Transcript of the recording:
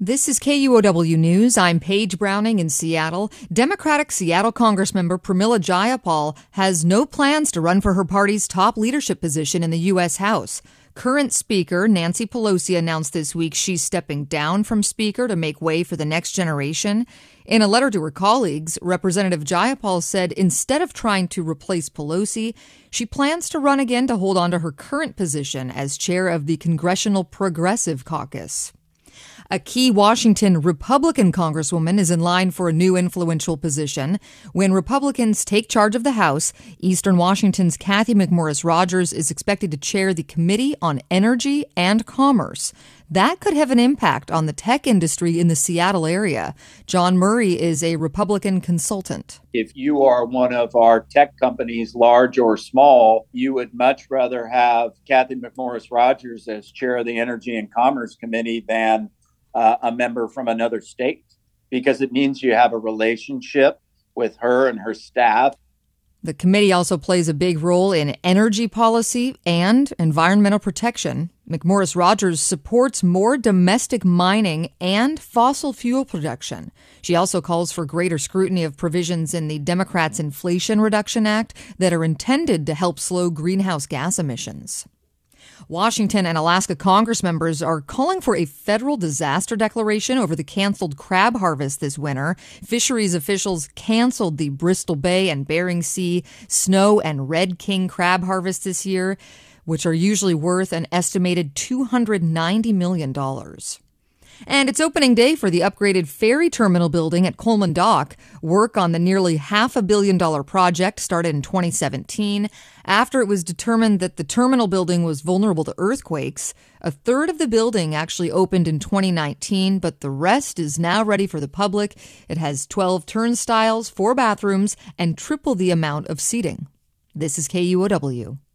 This is KUOW News. I'm Paige Browning in Seattle. Democratic Seattle Congressmember Pramila Jayapal has no plans to run for her party's top leadership position in the U.S. House. Current Speaker Nancy Pelosi announced this week she's stepping down from Speaker to make way for the next generation. In a letter to her colleagues, Representative Jayapal said instead of trying to replace Pelosi, she plans to run again to hold on to her current position as chair of the Congressional Progressive Caucus. A key Washington Republican congresswoman is in line for a new influential position. When Republicans take charge of the House, Eastern Washington's Cathy McMorris Rodgers is expected to chair the Committee on Energy and Commerce. That could have an impact on the tech industry in the Seattle area. John Murray is a Republican consultant. If you are one of our tech companies, large or small, you would much rather have Cathy McMorris Rodgers as chair of the Energy and Commerce Committee than a member from another state, because it means you have a relationship with her and her staff. The committee also plays a big role in energy policy and environmental protection. McMorris Rodgers supports more domestic mining and fossil fuel production. She also calls for greater scrutiny of provisions in the Democrats' Inflation Reduction Act that are intended to help slow greenhouse gas emissions. Washington and Alaska Congress members are calling for a federal disaster declaration over the canceled crab harvest this winter. Fisheries officials canceled the Bristol Bay and Bering Sea snow and red king crab harvest this year, which are usually worth an estimated $290 million. And it's opening day for the upgraded ferry terminal building at Coleman Dock. Work on the nearly $500 million project started in 2017 after it was determined that the terminal building was vulnerable to earthquakes. A third of the building actually opened in 2019, but the rest is now ready for the public. It has 12 turnstiles, 4 bathrooms, and triple the amount of seating. This is KUOW.